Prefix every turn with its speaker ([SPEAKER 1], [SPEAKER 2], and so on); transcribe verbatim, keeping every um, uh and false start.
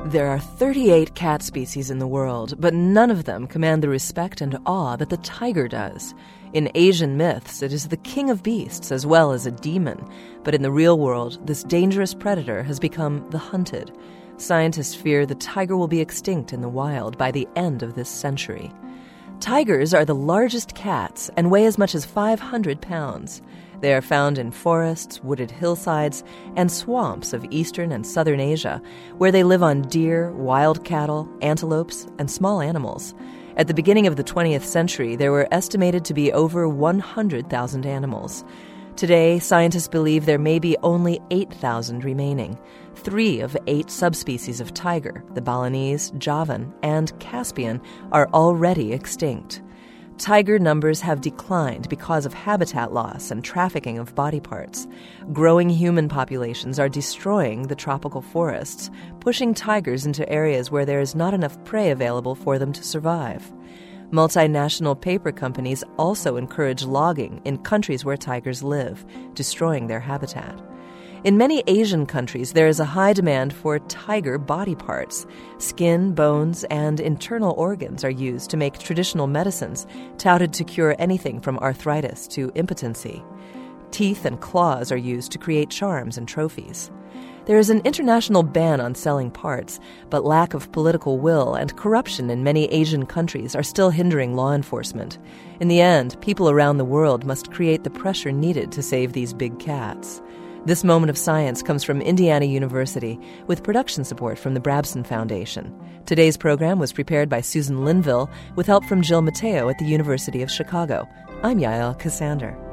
[SPEAKER 1] There are thirty-eight cat species in the world, but none of them command the respect and awe that the tiger does. In Asian myths, it is the king of beasts as well as a demon, but in the real world, this dangerous predator has become the hunted. Scientists fear the tiger will be extinct in the wild by the end of this century. Tigers are the largest cats and weigh as much as five hundred pounds. They are found in forests, wooded hillsides, and swamps of eastern and southern Asia, where they live on deer, wild cattle, antelopes, and small animals. At the beginning of the twentieth century, there were estimated to be over one hundred thousand animals. Today, scientists believe there may be only eight thousand remaining. Three of eight subspecies of tiger, the Balinese, Javan, and Caspian, are already extinct. Tiger numbers have declined because of habitat loss and trafficking of body parts. Growing human populations are destroying the tropical forests, pushing tigers into areas where there is not enough prey available for them to survive. Multinational paper companies also encourage logging in countries where tigers live, destroying their habitat. In many Asian countries, there is a high demand for tiger body parts. Skin, bones, and internal organs are used to make traditional medicines touted to cure anything from arthritis to impotency. Teeth and claws are used to create charms and trophies. There is an international ban on selling parts, but lack of political will and corruption in many Asian countries are still hindering law enforcement. In the end, people around the world must create the pressure needed to save these big cats. This Moment of Science comes from Indiana University with production support from the Brabson Foundation. Today's program was prepared by Susan Linville with help from Jill Mateo at the University of Chicago. I'm Yael Cassander.